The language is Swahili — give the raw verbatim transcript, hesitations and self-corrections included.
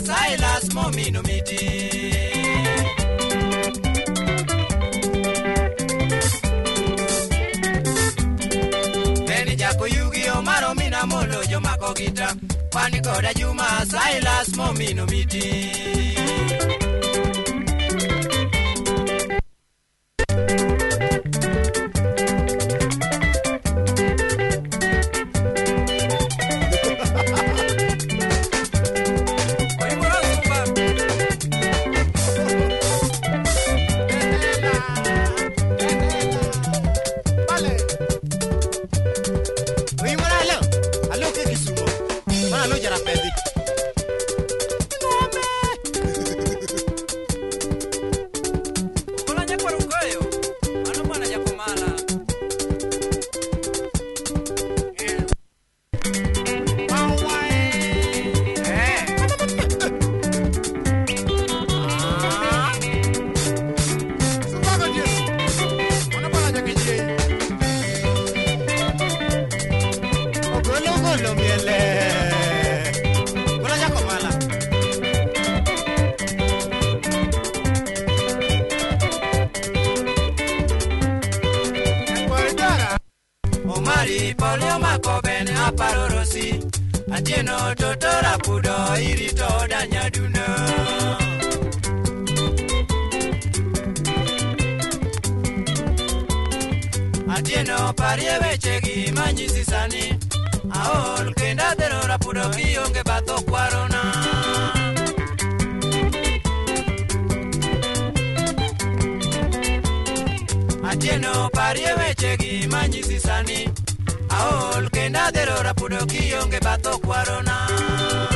Silas Momino miti. Beni jako yugi o maro mina molo jo mako gita. Pani koda Juma Silas Momino miti. Omari polio makoben aparorosi atieno totora pudo irito danyaduna atieno parie wechegi manyisi sani aol kenda derora pudo kionge bato kwarona atieno parie wechegi manyisi sani aol kenda derora pudo kionge bato kwarona